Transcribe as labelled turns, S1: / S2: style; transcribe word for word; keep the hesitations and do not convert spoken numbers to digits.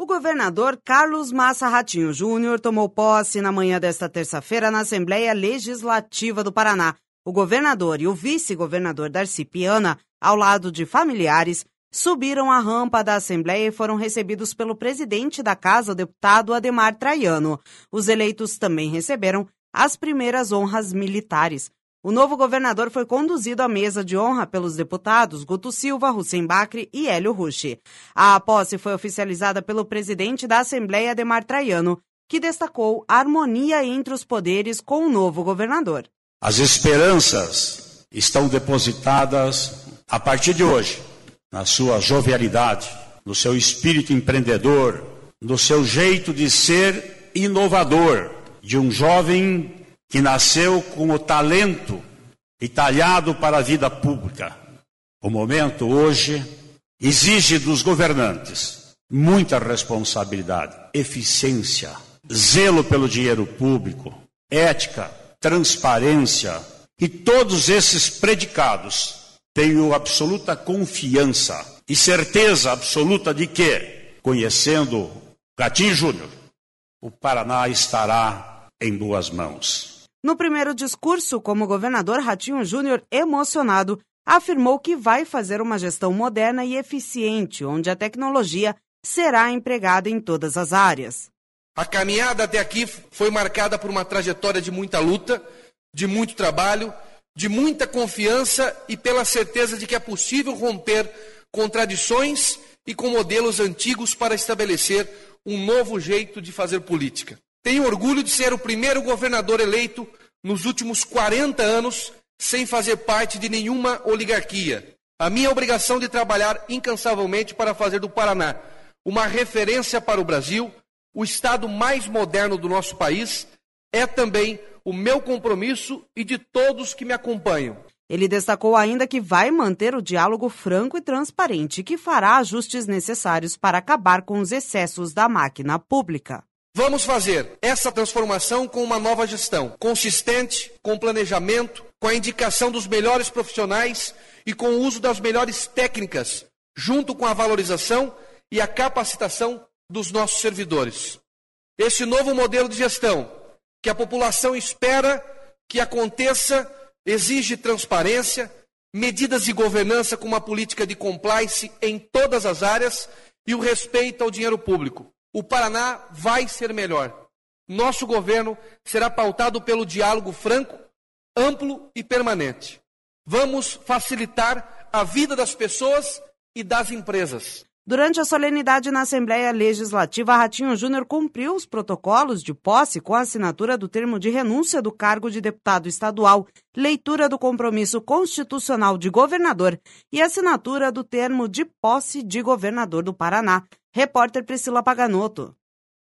S1: O governador Carlos Massa Ratinho Júnior tomou posse na manhã desta terça-feira na Assembleia Legislativa do Paraná. O governador e o vice-governador Darcy Piana, ao lado de familiares, subiram a rampa da Assembleia e foram recebidos pelo presidente da Casa, o deputado Ademar Traiano. Os eleitos também receberam as primeiras honras militares. O novo governador foi conduzido à mesa de honra pelos deputados Guto Silva, Hussein Bacri e Hélio Rucci. A posse foi oficializada pelo presidente da Assembleia, Ademar Traiano, que destacou a harmonia entre os poderes com o novo governador.
S2: As esperanças estão depositadas a partir de hoje na sua jovialidade, no seu espírito empreendedor, no seu jeito de ser inovador, de um jovem que nasceu com o talento e talhado para a vida pública. O momento hoje exige dos governantes muita responsabilidade, eficiência, zelo pelo dinheiro público, ética, transparência, e todos esses predicados tenho absoluta confiança e certeza absoluta de que, conhecendo Ratinho Júnior, o Paraná estará em boas mãos.
S1: No primeiro discurso, como governador, Ratinho Júnior, emocionado, afirmou que vai fazer uma gestão moderna e eficiente, onde a tecnologia será empregada em todas as áreas.
S3: A caminhada até aqui foi marcada por uma trajetória de muita luta, de muito trabalho, de muita confiança e pela certeza de que é possível romper contradições e com modelos antigos para estabelecer um novo jeito de fazer política. Tenho orgulho de ser o primeiro governador eleito nos últimos quarenta anos sem fazer parte de nenhuma oligarquia. A minha obrigação de trabalhar incansavelmente para fazer do Paraná uma referência para o Brasil, o estado mais moderno do nosso país, é também o meu compromisso e de todos que me acompanham.
S1: Ele destacou ainda que vai manter o diálogo franco e transparente e que fará ajustes necessários para acabar com os excessos da máquina pública.
S3: Vamos fazer essa transformação com uma nova gestão, consistente, com planejamento, com a indicação dos melhores profissionais e com o uso das melhores técnicas, junto com a valorização e a capacitação dos nossos servidores. Esse novo modelo de gestão, que a população espera que aconteça, exige transparência, medidas de governança com uma política de compliance em todas as áreas e o respeito ao dinheiro público. O Paraná vai ser melhor. Nosso governo será pautado pelo diálogo franco, amplo e permanente. Vamos facilitar a vida das pessoas e das empresas.
S1: Durante a solenidade na Assembleia Legislativa, Ratinho Júnior cumpriu os protocolos de posse com a assinatura do termo de renúncia do cargo de deputado estadual, leitura do compromisso constitucional de governador e assinatura do termo de posse de governador do Paraná. Repórter Priscila Paganotto.